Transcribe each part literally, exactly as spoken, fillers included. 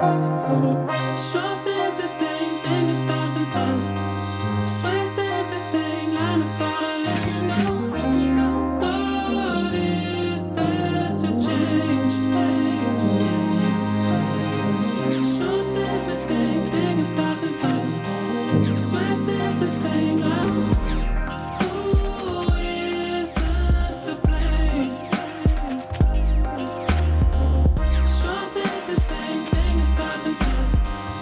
Sure said the same thing a thousand times. Swear said the same line. I thought I'd let you know. What is there to change? Sure said the same thing a thousand times. Swear said the same line. Who is there to blame? Sure said the same thing a thousand times.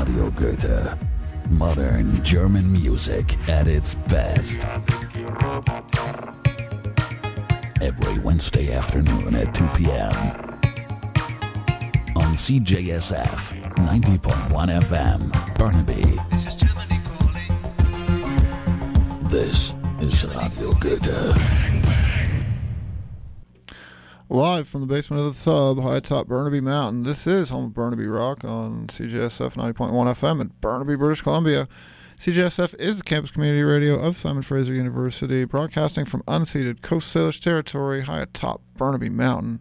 Radio Goethe. Modern German music at its best. Every Wednesday afternoon at two p.m. on C J S F ninety point one F M, Burnaby. This is Germany calling. This is Radio Goethe. Live from the basement of the sub, high atop Burnaby Mountain. This is home of Burnaby Rock on C J S F ninety point one F M in Burnaby, British Columbia. C J S F is the campus community radio of Simon Fraser University, broadcasting from unceded Coast Salish territory high atop Burnaby Mountain.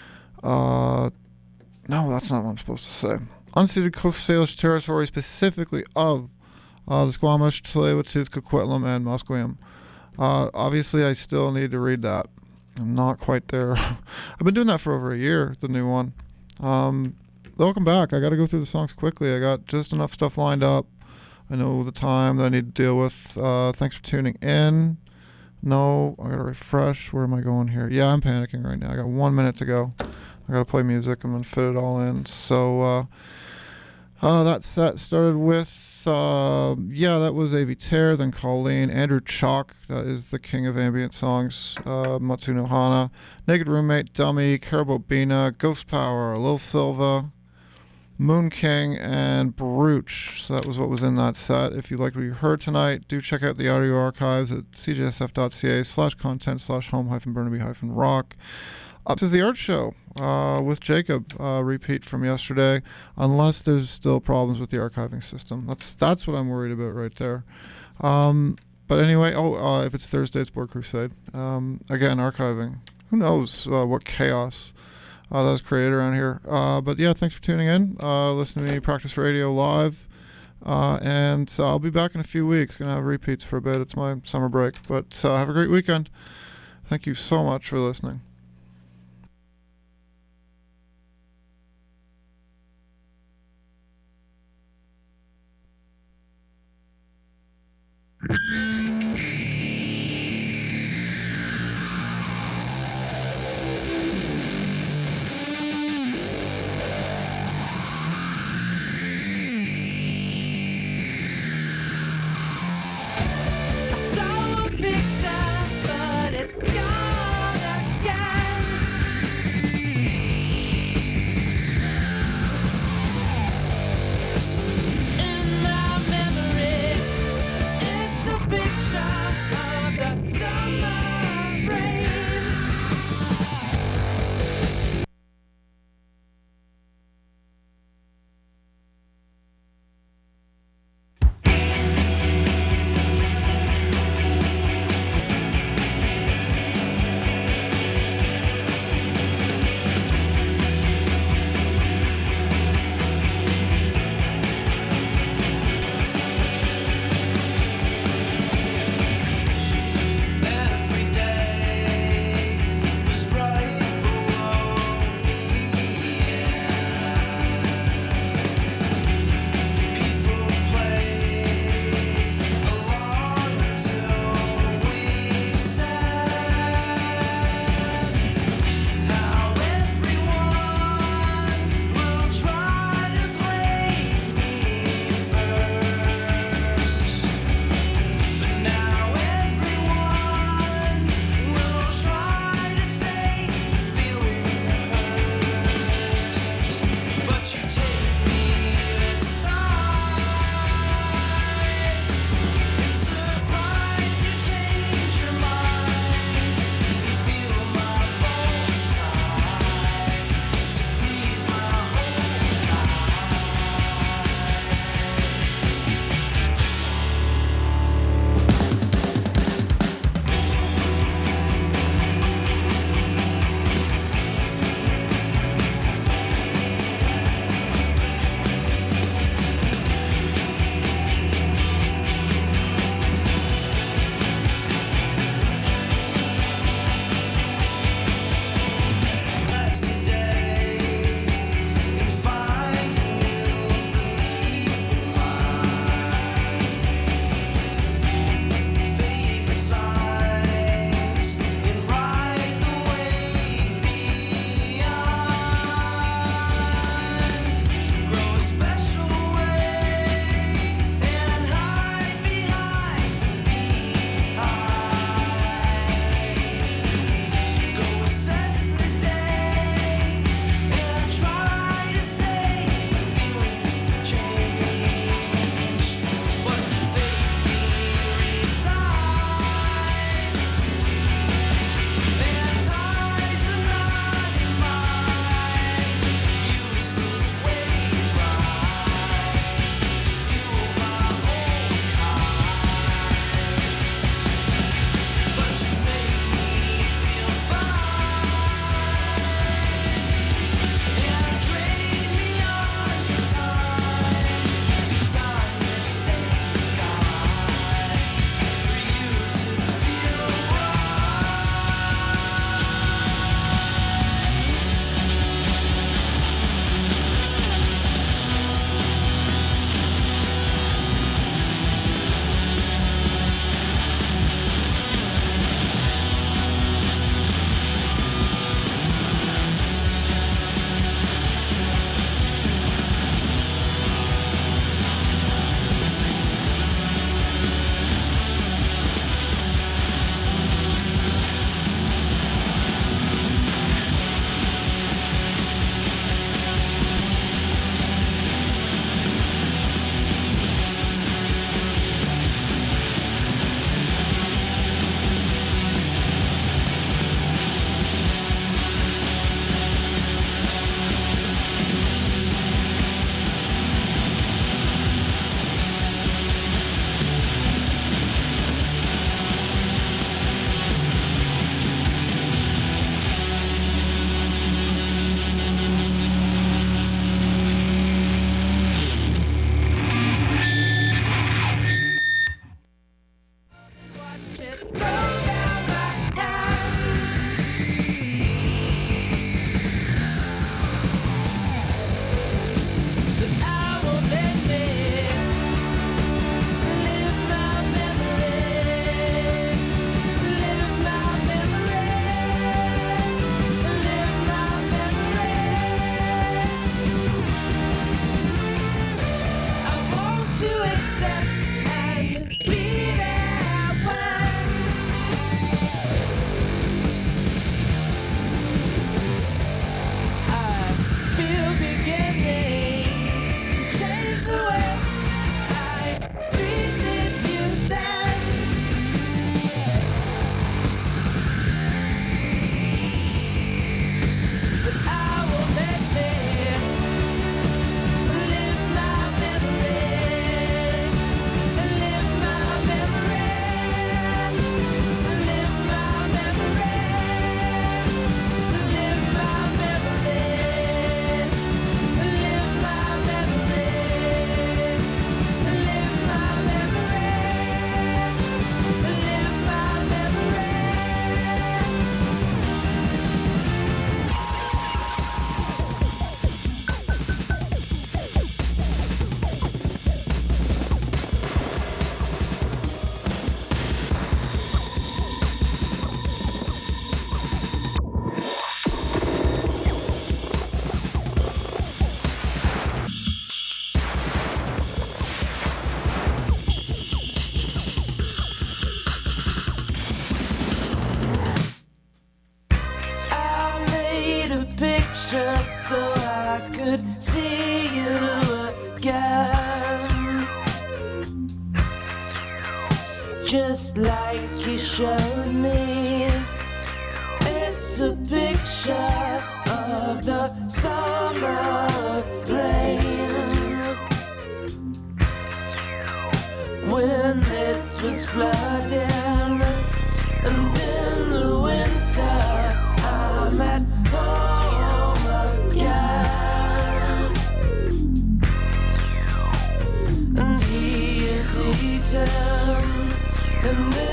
Uh, no, that's not what I'm supposed to say. Unceded Coast Salish territory, specifically of uh, the Squamish, Tsleil-Waututh, Coquitlam, and Musqueam. Uh, obviously, I still need to read that. I'm not quite there. I've been doing that for over a year, the new one. Um, welcome back. I got to go through the songs quickly. I got just enough stuff lined up. I know the time that I need to deal with. Uh, thanks for tuning in. No, I got to refresh. Where am I going here? Yeah, I'm panicking right now. I got one minute to go. I got to play music. I'm going to fit it all in. So uh, uh, that set started with Uh, yeah, that was Avi Tear, then Colleen, Andrew Chalk, that is the king of ambient songs, uh, Matsuno Hana, Naked Roommate, Dummy, Caribou Bina, Ghost Power, Lil Silva, Moon King, and Baruch. So that was what was in that set. If you liked what you heard tonight, do check out the audio archives at cjsf.ca slash content slash home hyphen Burnaby hyphen rock. Up to the art show uh, with Jacob, uh, repeat from yesterday, unless there's still problems with the archiving system. That's that's what I'm worried about right there. Um, but anyway, oh, uh, if it's Thursday, it's Board Crusade. Um, again, archiving. Who knows uh, what chaos uh, that was created around here. Uh, but yeah, thanks for tuning in. Uh, listen to me practice radio live. Uh, and uh, I'll be back in a few weeks. Going to have repeats for a bit. It's my summer break. But uh, have a great weekend. Thank you so much for listening. In my memory, it's a big again. Just like he showed me, it's a picture of the summer rain when it was flooding, and in the winter I'm at home again, and he is eaten, and